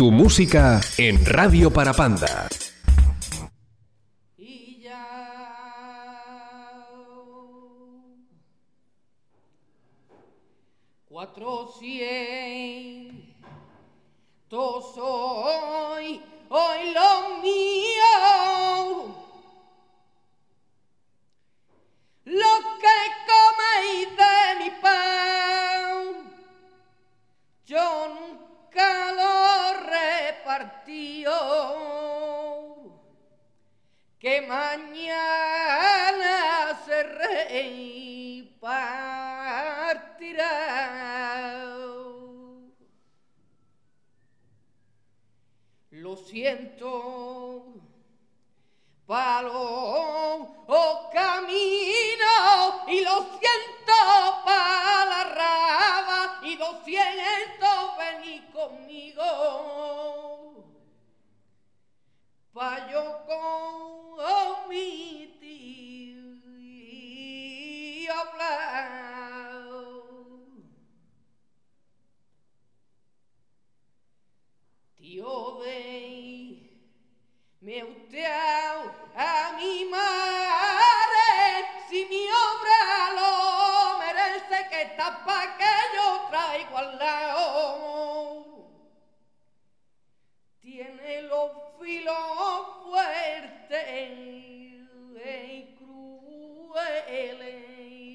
Tu música en Radio Parapanda. Y ya 400 hoy lo mío, lo que coméis de mi pan, yo nunca lo repartió, que mañana se repartirá. Lo siento, palo o camino, y lo siento para la raba, y 200 vení conmigo, pa' yo con mi tío hablar. Tío, me usteao a mi madre, si mi obra lo merece, que tapa que yo traigo al lado. Tiene los filos fuertes y crueles,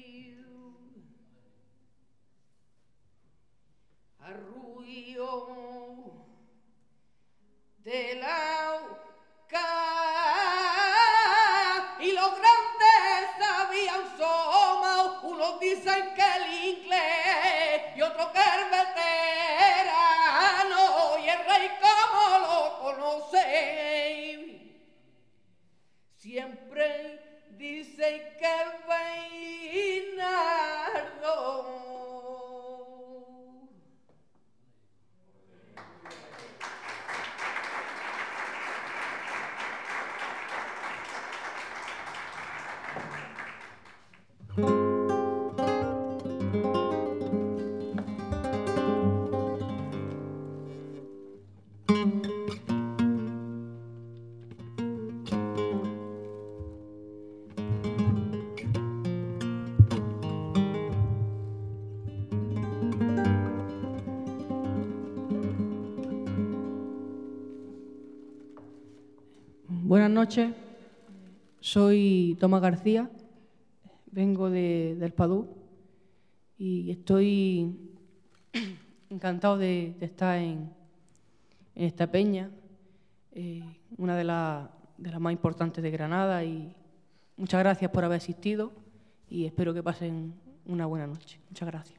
arrullo de la y los grandes sabían soma, unos dicen que el inglés y otros que el veterano, y el rey como lo conoce, siempre dicen que Bernardo. Buenas noches, soy Tomás García, vengo del Padú y estoy encantado de estar en esta peña, una de las más importantes de Granada, y muchas gracias por haber asistido y espero que pasen una buena noche. Muchas gracias.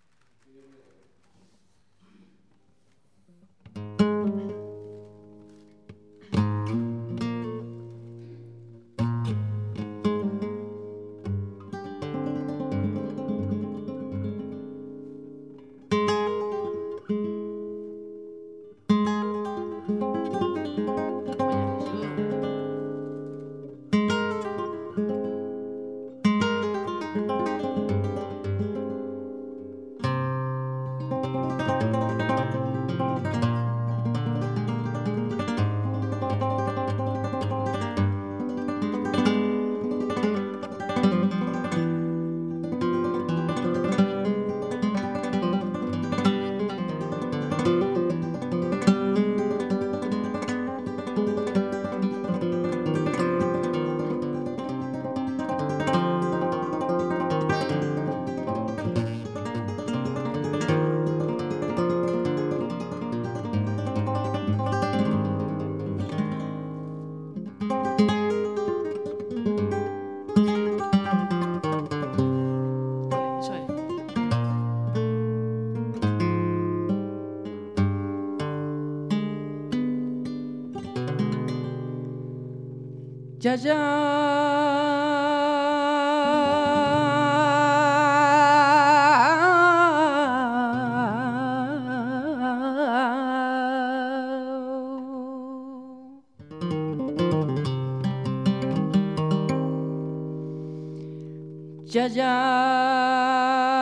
Ya,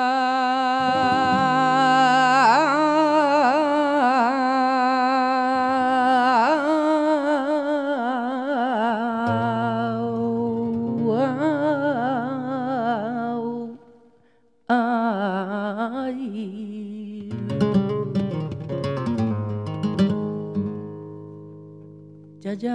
ya. ay,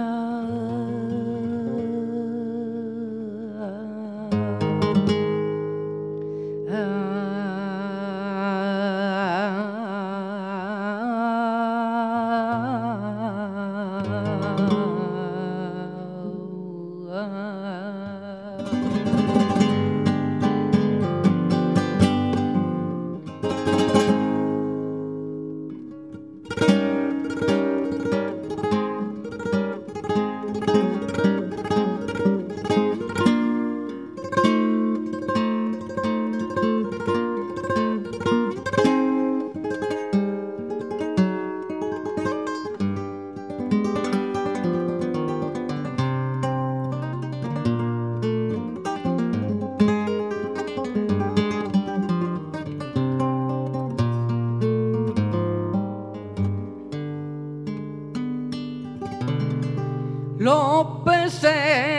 los peces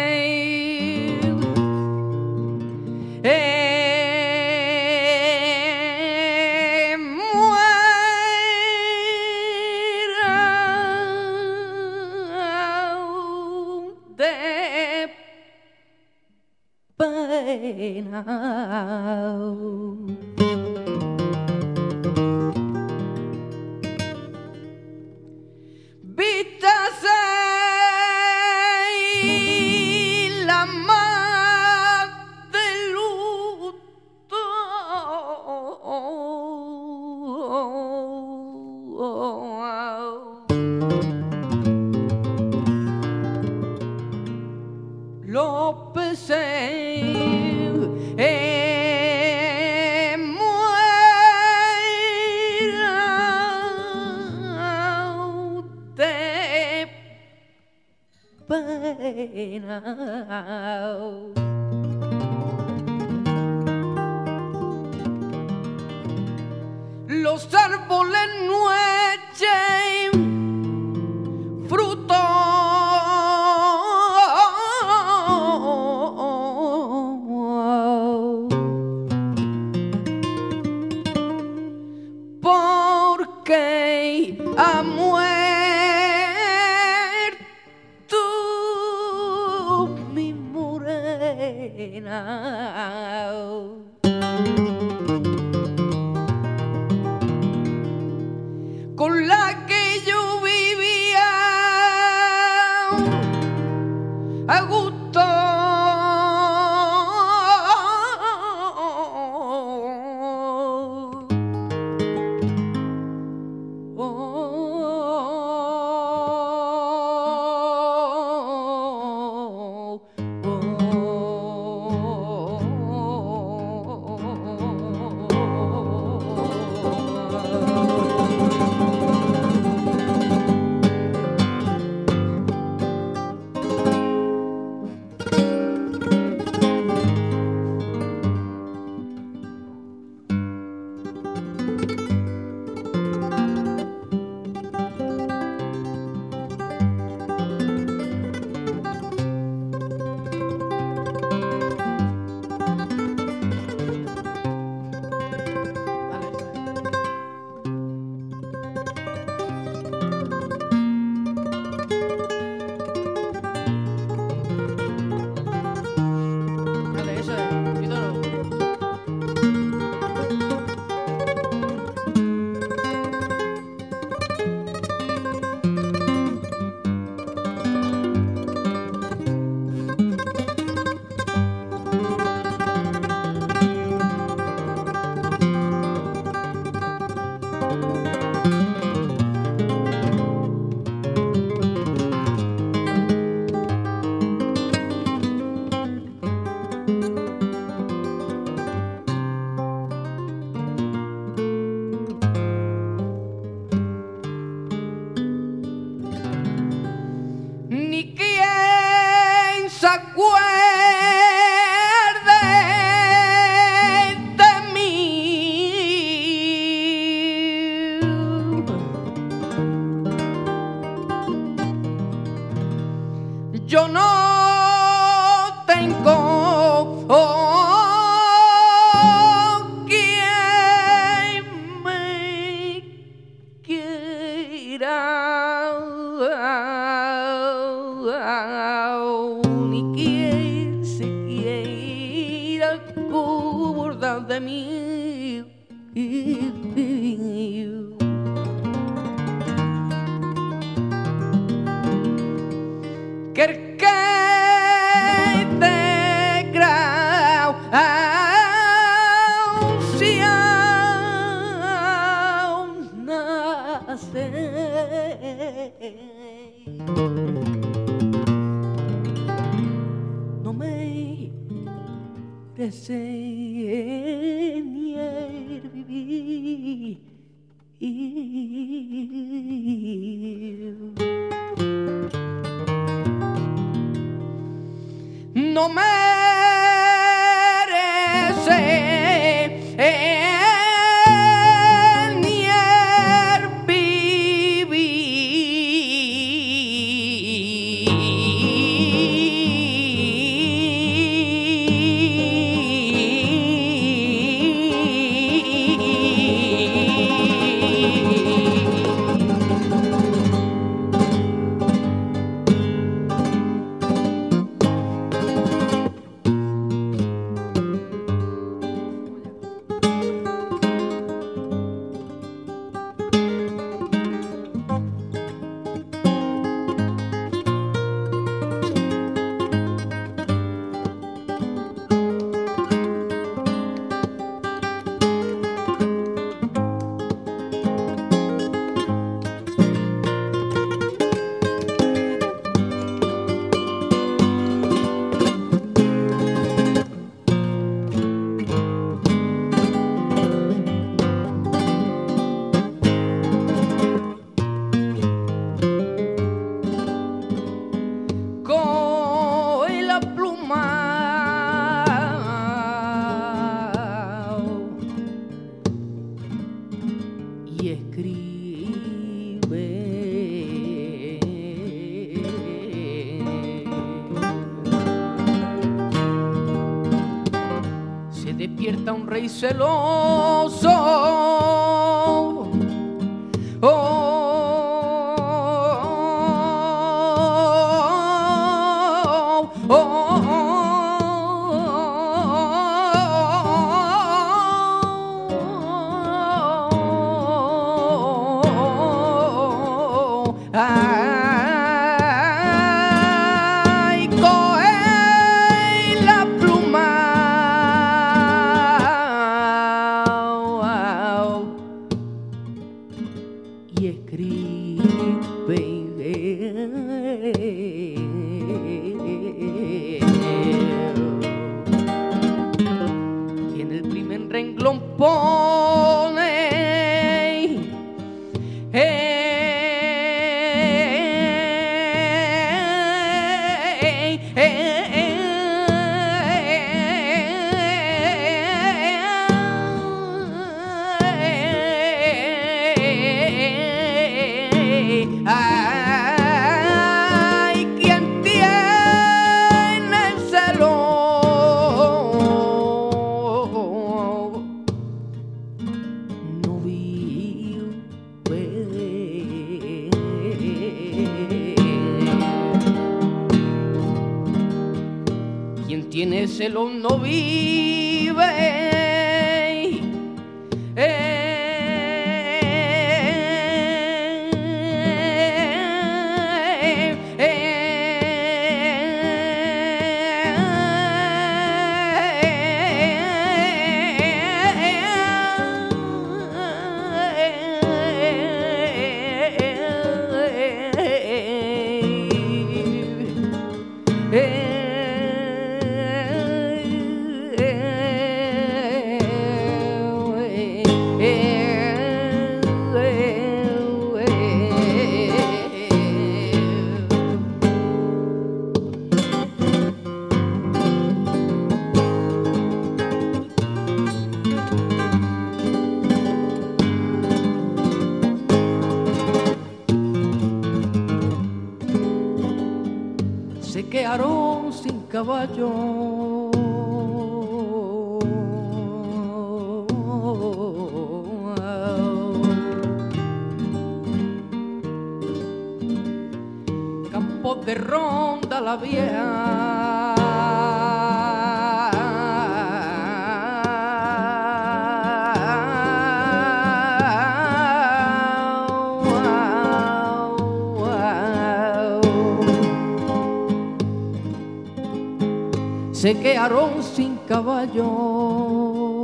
mueran de pena. Vítase la mar de luto, los peces mueran de pena. Los árboles no echen fruto, porque ha muerto mi morena. Con la que yo vivía a gusto, ni quien se acuerde de mí. Yo no tengo quien me quiera. el que de grau si aún nace no me desee ni el vivir. No merece ni el despierta un rey celoso. Tiene celos no vive. Se quedaron sin caballo. Campos de ronda la vieja. se quedaron sin caballo.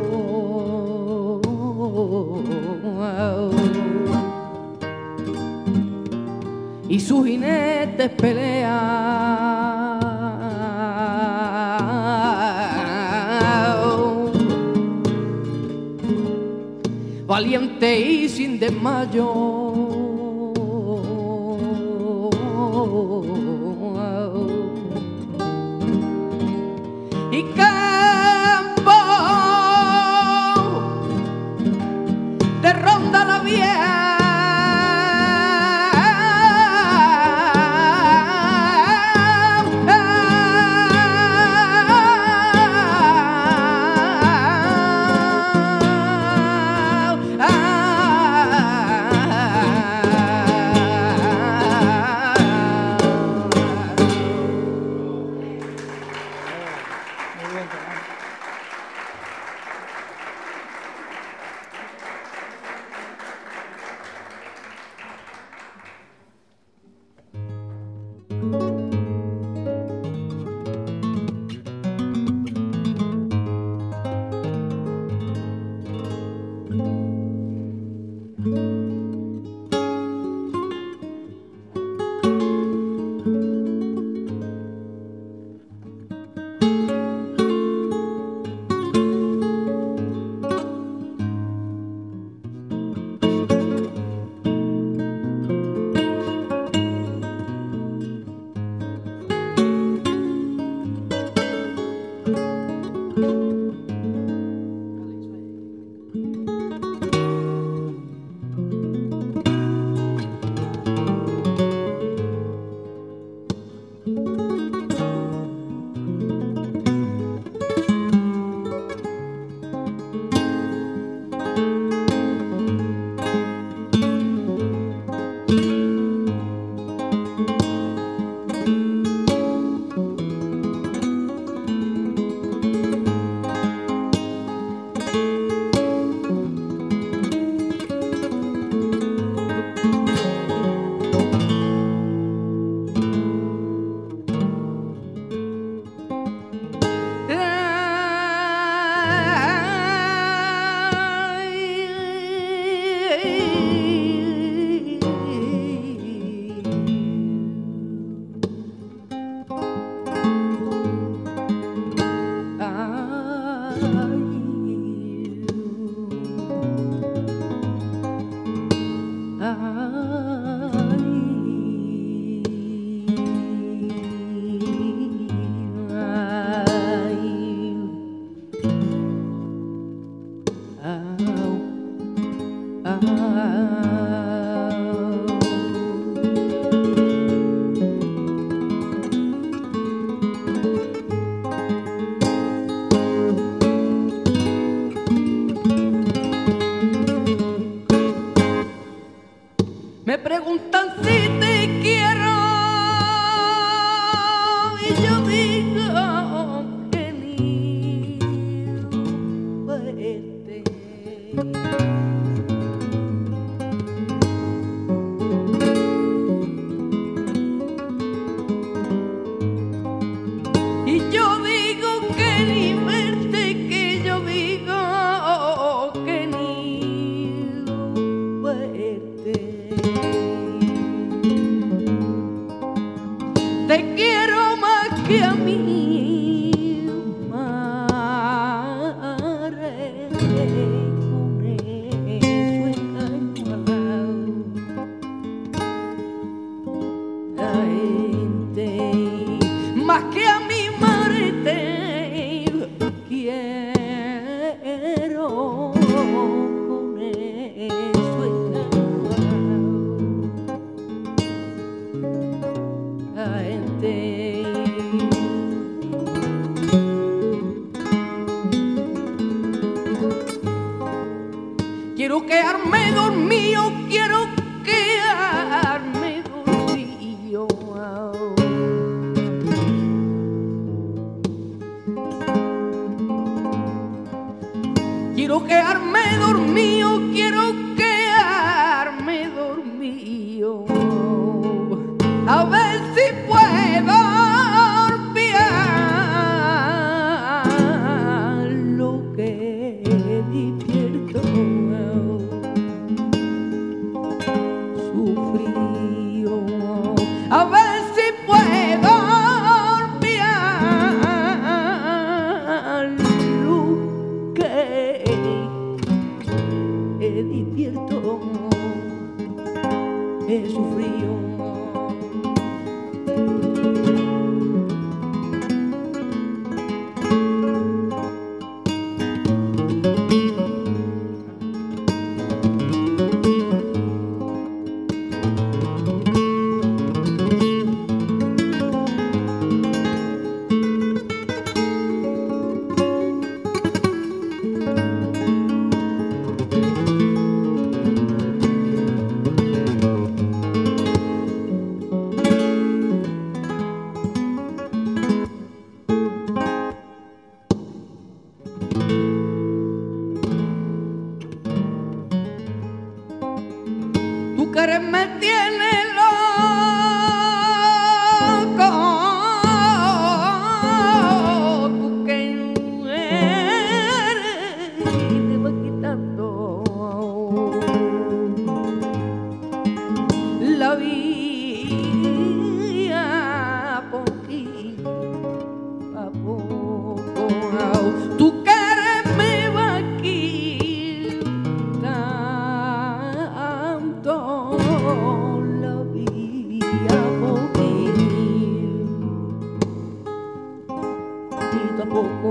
Y sus jinetes pelean, valiente y sin desmayo. Y campo de ronda la vieja, me preguntan si te quiero y yo digo que ni verte. Y yo digo que ni verte, que yo digo que ni verte. Te quiero más que a mí, madre, con eso engañado. La gente, más que a mi madre, te quiero con eso engañado. La gente, quiero quedarme dormido, quiero quedarme dormido. Quiero quedarme dormido, quiero quedarme dormido. A ver si puedo olvidar a ver si puedo olvidar lo que he divierto, he sufrido. Que me tiene loco, tú que eres y te vas quitando la vida poquito a poco, tú que eres me va a quitando la vida poquito a poco.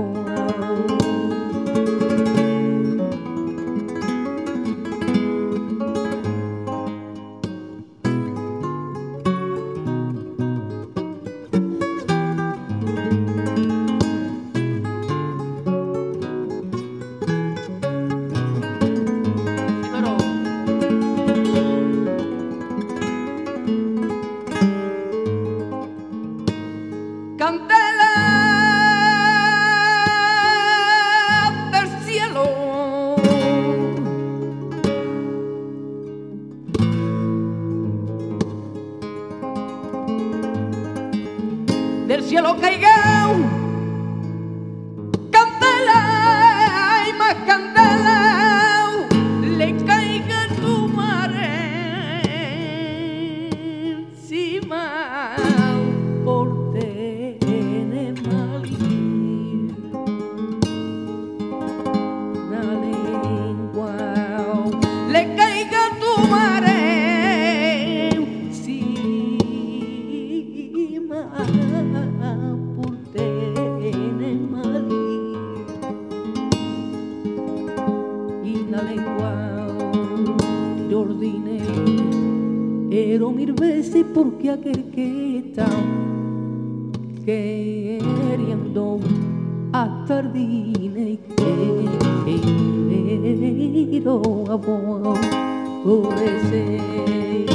Candela del cielo, del cielo caiga candela y más candela le caiga tu mare encima por tener mal la lengua, le caiga tu mare encima por tener mal y la lengua te ordine ero 1000 veces porque aquel que está queriendo hasta tardine y quiero aborrecer.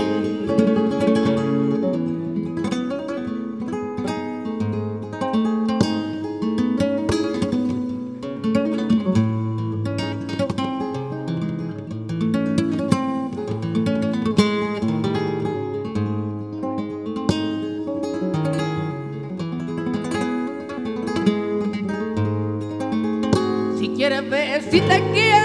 Si quieres ver si te quiero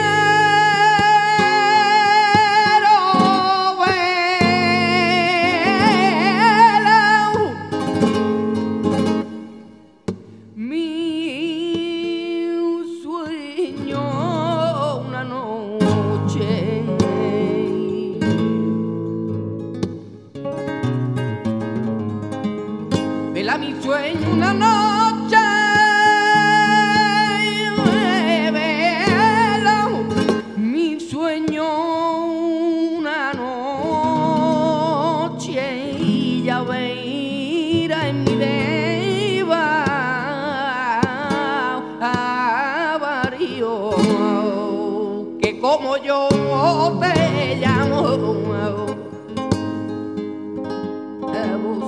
mi sueño una noche vela mi sueño una noche en mi deba a varios que como yo te llamo a vos.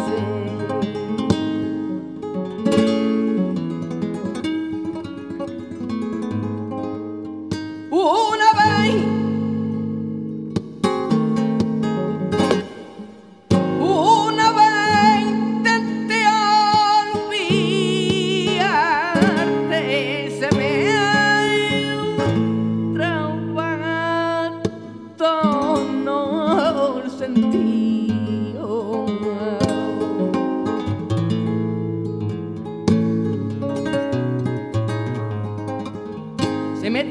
Una vez intenté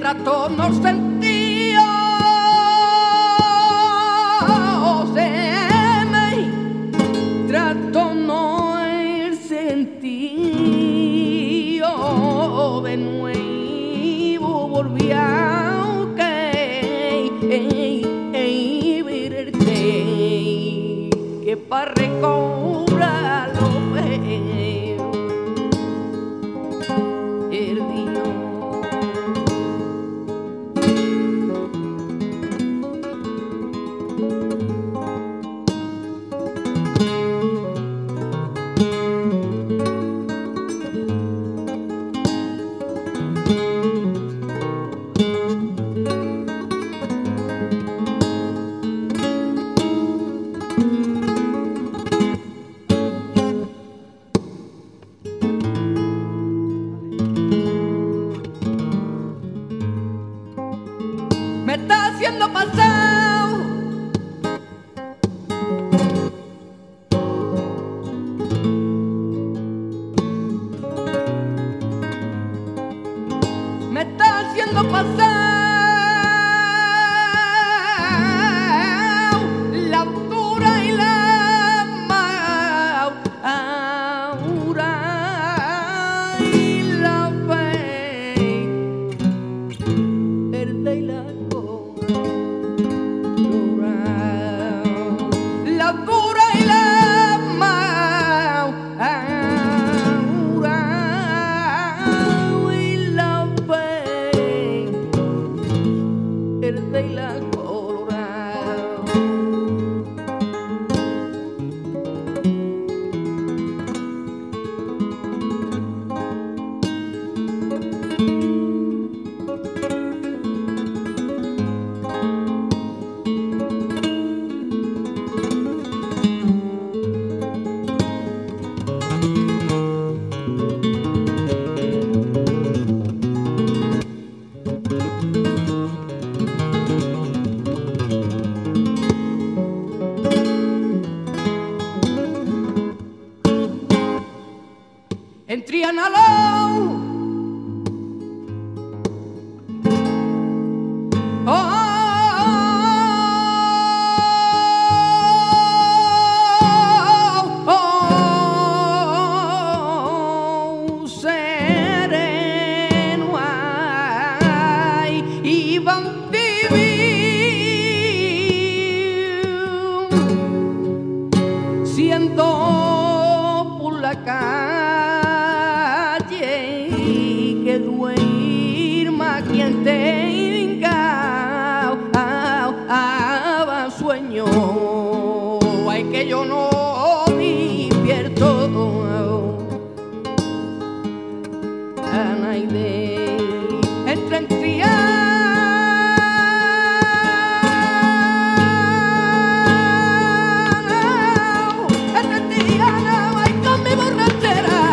trastorno sentido se me trastorno el sentido de nuevo volví a verte que para recobrar lo veo el día. Me está haciendo pasar me está haciendo pasar la altura y la maura y la fe verde y la la dura y la maura y la fe verde y la colorada. En Trianalo sereno hay y van vivir siendo por la calle que duerma quien tenga sueño. Ay, que yo no despierto a nadie entre en Triana, ay, con mi borrachera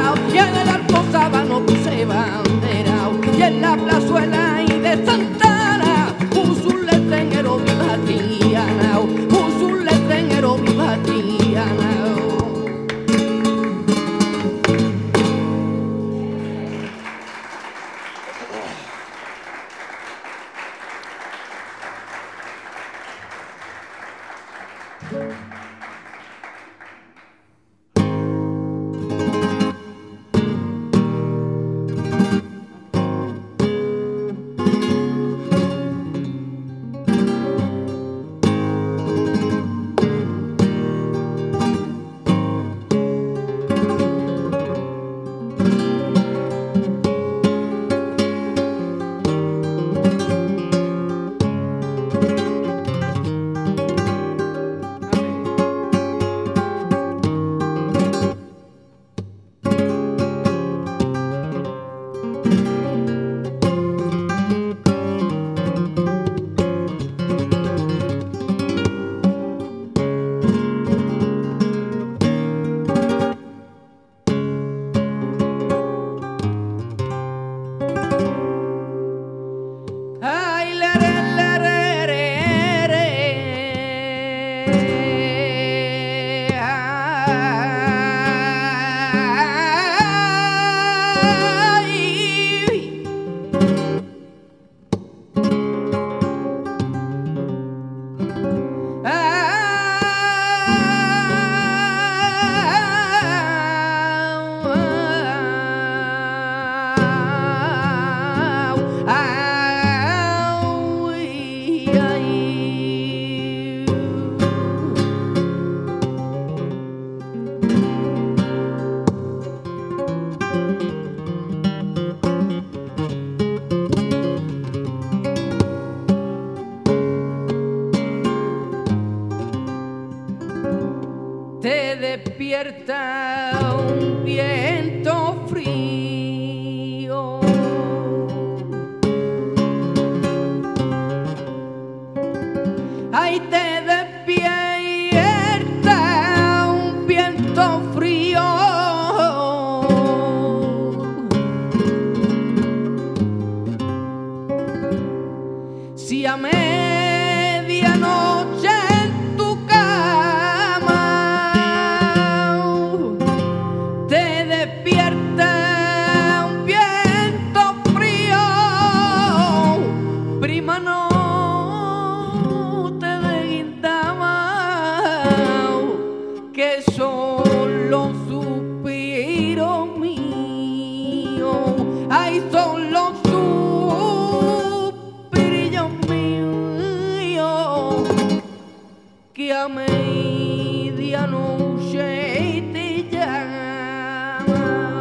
te despierta un viento frío. Ay, te despierta un viento frío. Si a medianoche en tu cama te despierta un viento frío, prima, no te desguindaba, que son los suspiros míos. Ay, son los que a medianoche te llama.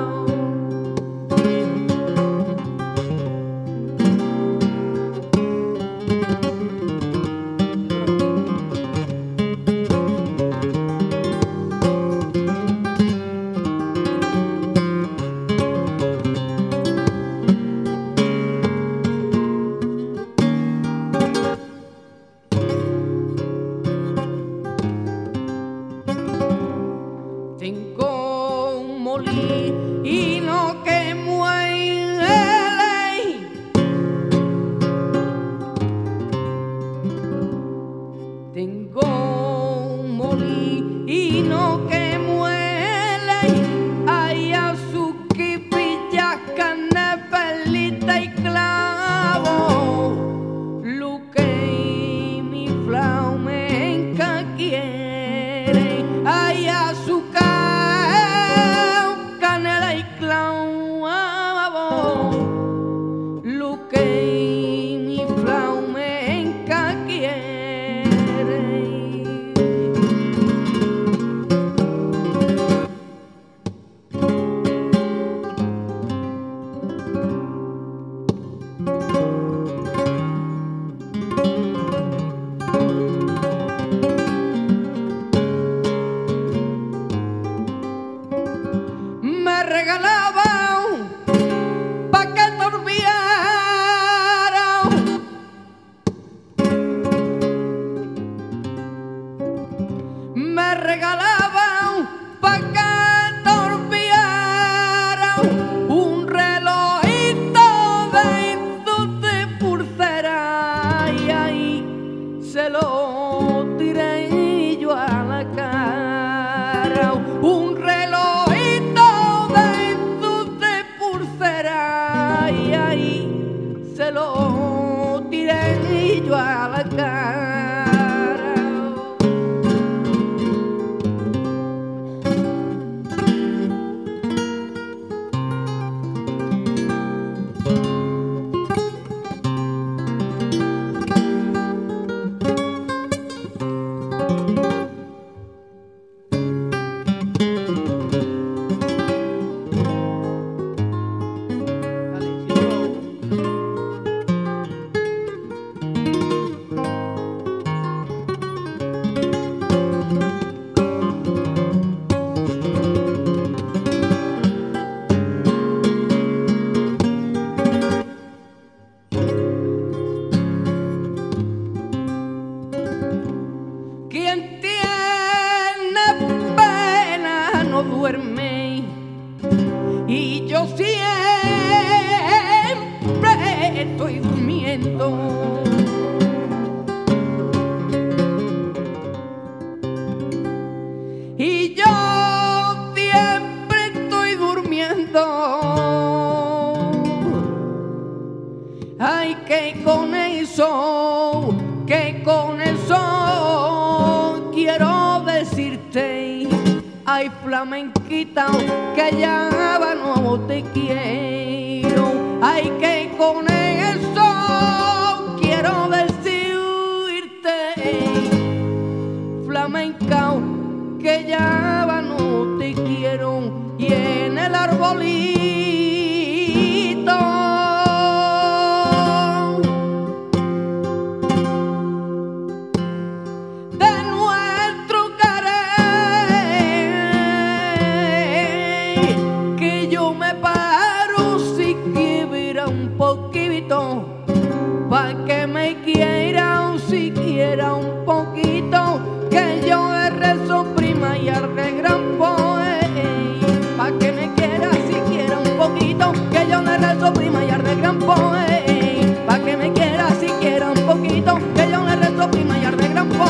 Tengo un molino que muele, tengo un molino que muele, hay azúcar, pillas, canepelita y clavo, lo que mi flamenca quiere. Hay azúcar, canela y clavo, lo que mi flamenca quiere. Me regalaban pa' que durmiera, me regalaban pa' que durmiera un relojito de estos de pulsera, y ahí se lo tiré yo a la cara. Un relojito de estos de pulsera, y ahí se lo tiré yo a la cara. Quien tiene pena no duerme, y yo siempre estoy durmiendo. Y yo siempre estoy durmiendo. Ay, que con eso quiero decirte, ay, flamenquita, que ya no te quiero. Ay, que con eso quiero decirte, flamenca, que ya no te quiero. Y en el arbolito de nuestro querer grampo, pa' que me quiera siquiera un poquito, que yo le rezo prima y arde grampo, pa' que me quiera siquiera un poquito, que yo le rezo prima y arde grampo.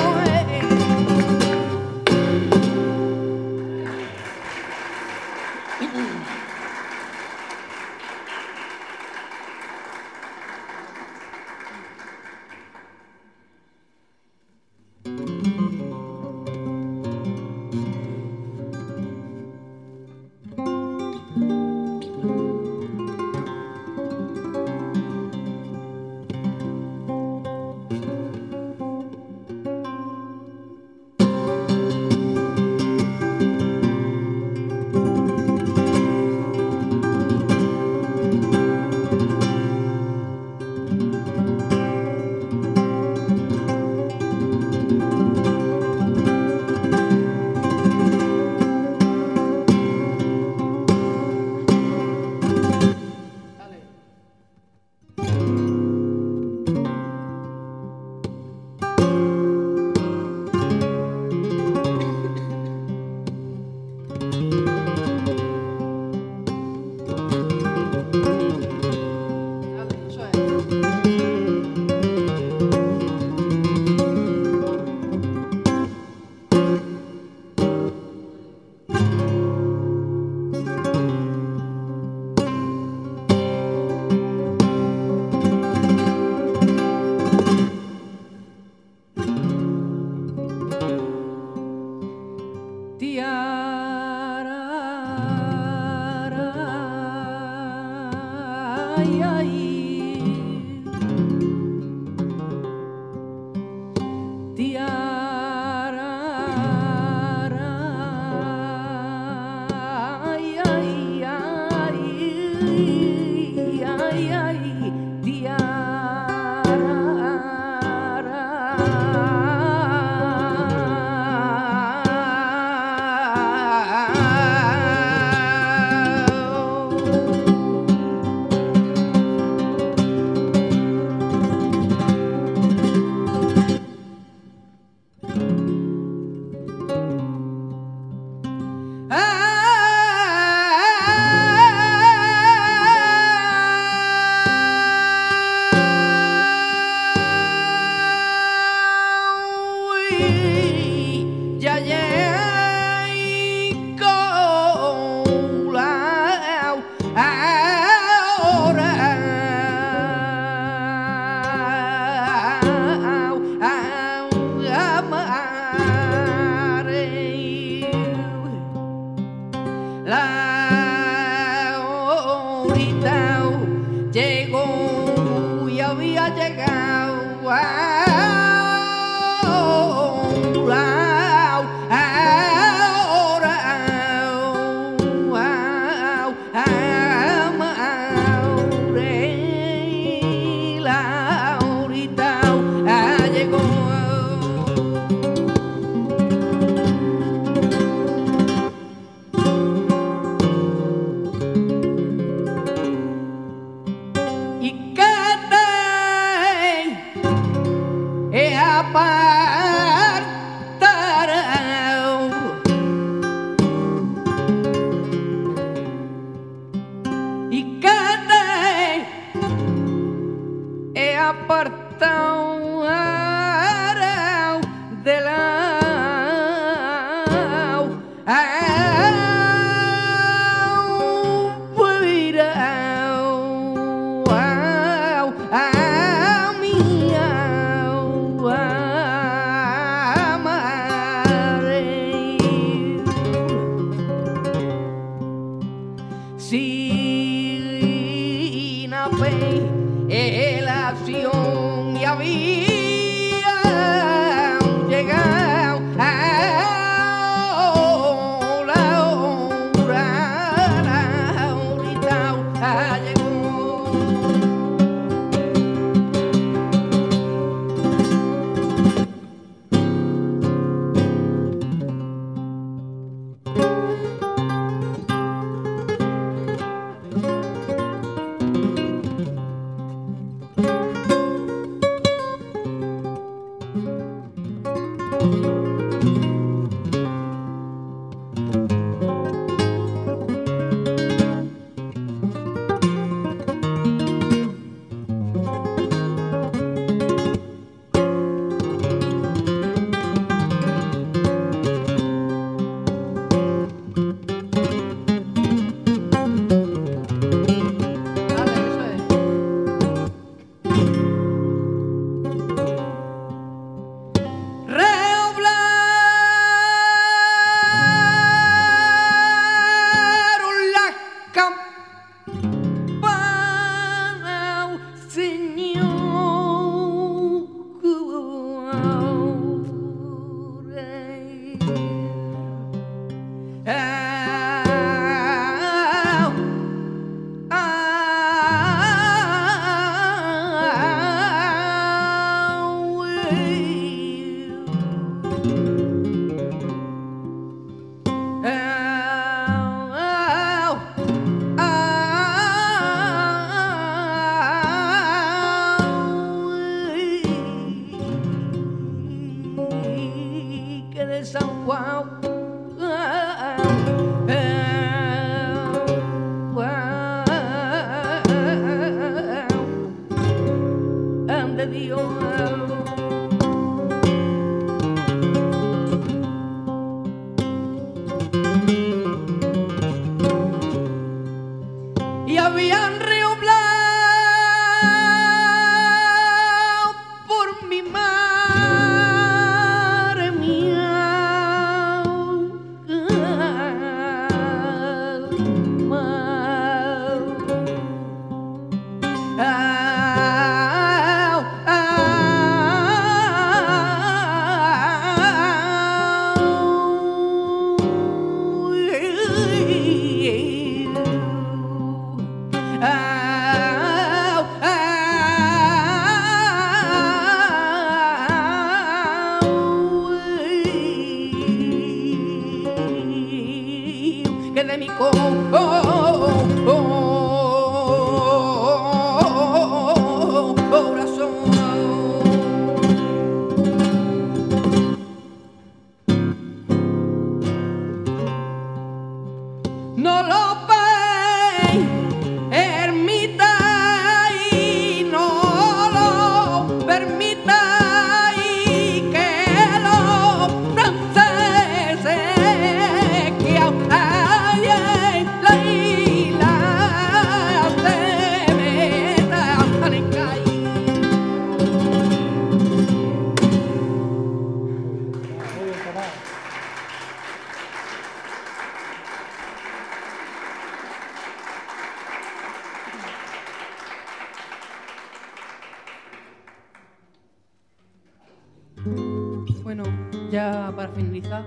Bueno, ya para finalizar,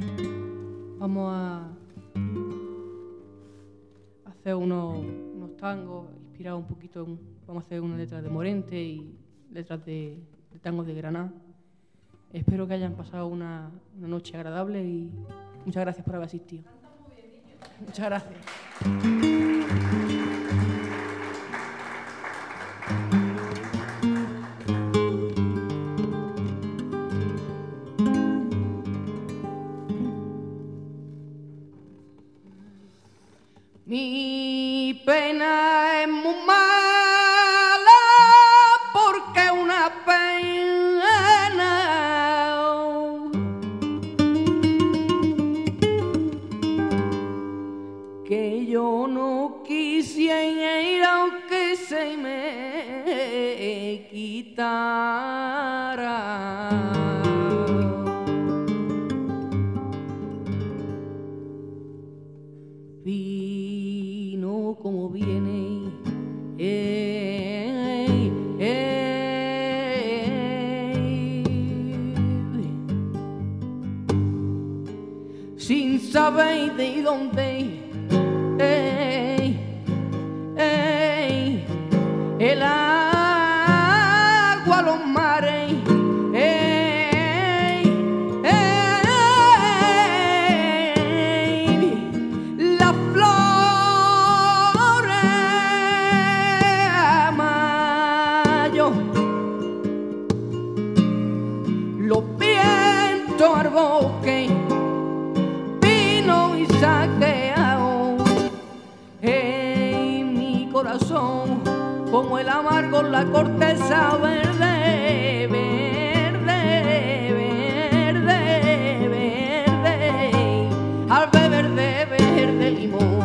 vamos a hacer unos tangos inspirados un poquito, vamos a hacer unas letras de Morente y letras de tangos de Granada. Espero que hayan pasado una noche agradable y muchas gracias por haber asistido. Muchas gracias. Mi pena es muy mala porque una pena que yo no quisiera aunque se me quitara. Como viene, sin saber de dónde, el agua, los mares, la flor. Los vientos al bosque, vino y saqueado en mi corazón, como el amargo la corteza verde, verde, verde, verde, al beber de verde limón.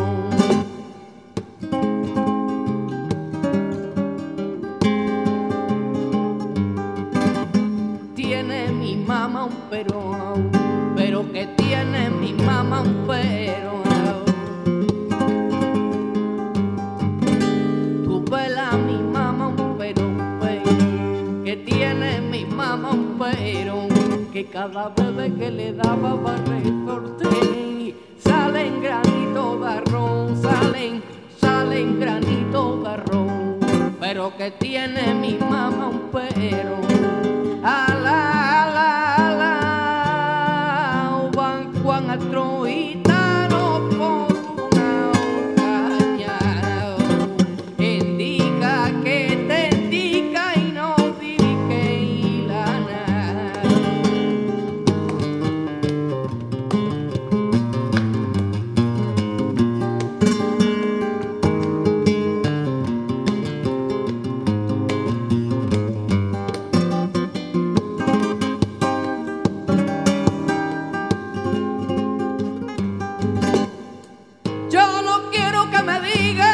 Tiene mi mamá un pero que tiene mi mamá un pero. Tu vela mi mamá un pero, que tiene mi mamá un pero, que cada bebé que le daba para recorte salen granitos de arroz, pero que tiene mi mamá un pero. Van Juan Astro gitano por una caña, indica que te indica y no dirige y la nada. Yo no quiero que me digan,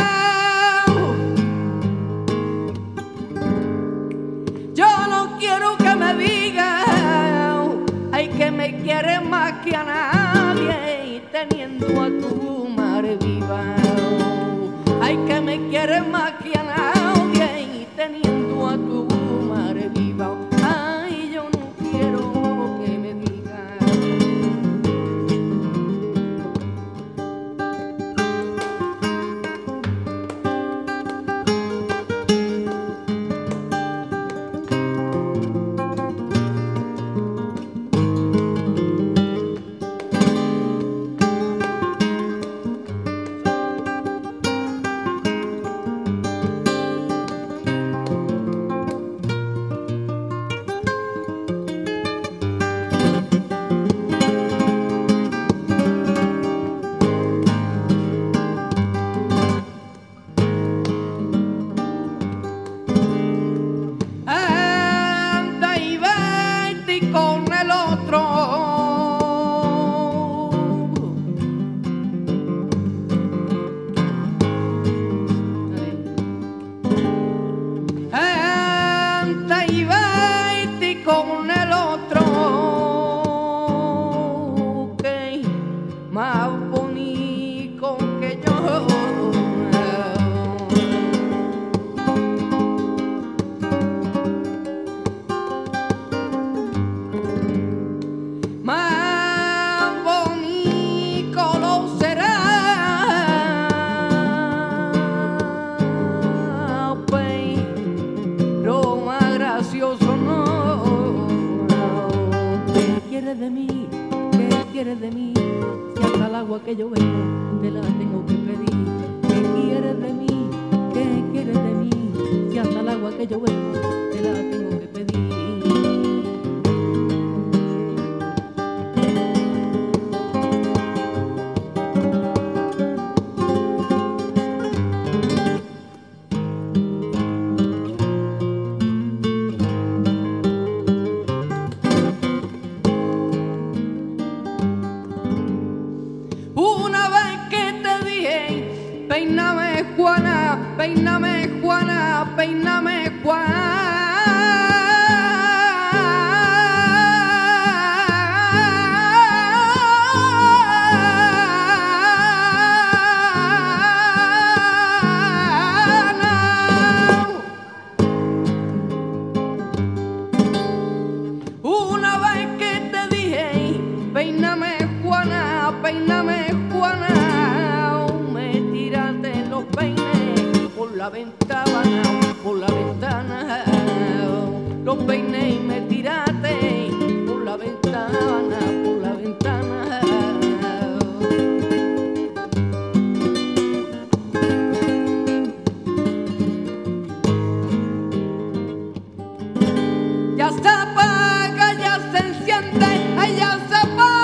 yo no quiero que me digan, ay, que me quiere más que a nadie y teniendo a tu madre viva. Ay, que me quiere más que a nadie y teniendo a tu madre viva. Ay, yo no quiero que me digan. Anda y vete con el otro. Anda y vete con el otro, que más bonito que yo. Más bonito lo será, pero más gracioso no. ¿Qué quieres de mí? ¿Qué quieres de mí? Si hasta el agua que yo bebo te la tengo que pedir. ¿Qué quieres de mí? ¿Qué quieres de mí? Si hasta el agua que yo bebo te la tengo que pedir. Una vez que te dije, peíname Juana, peíname Juana, peíname Juana. Una vez que te dije, peíname Juana, peíname Juana, me tiraste los peines por la ventana, los peines y me tiraste por la ventana, por la ventana. Ya se apaga, ya se enciende, ay, ya se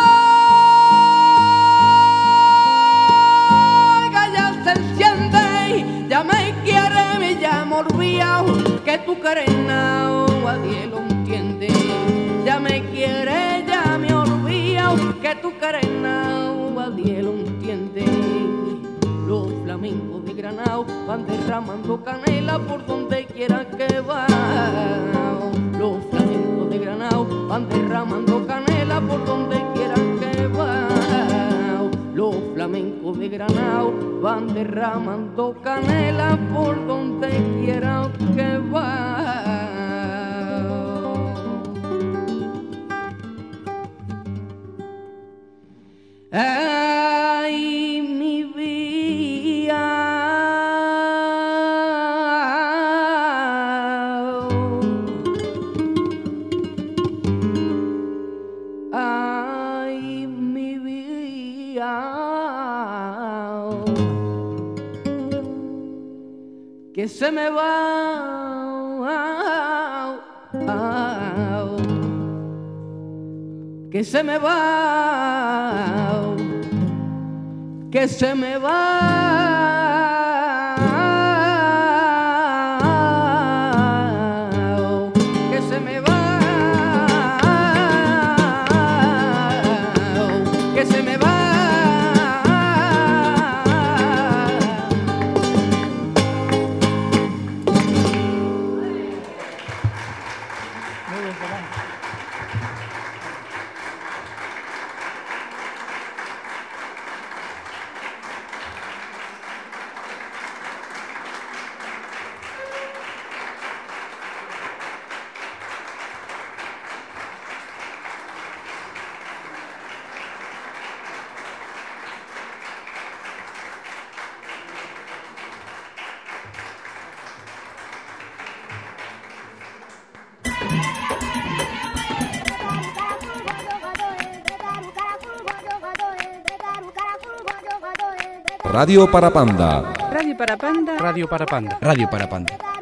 apaga, ya se enciende, ya me quiere, me llama olvidado, que tu carena a Dios lo entiende. Ya me quiere, ya me olvidado, que tu carena a Dios lo entiende. Los flamencos de Granado van derramando canela por donde quiera que va. Los flamencos de Granado van derramando canela por donde quiera que va. Los flamencos de Granado van derramando canela por donde quiera que va. Ay, mi vida. que se me va, que se me va, que se me va. Radio Parapanda. Radio Parapanda. Radio Parapanda. Radio Parapanda.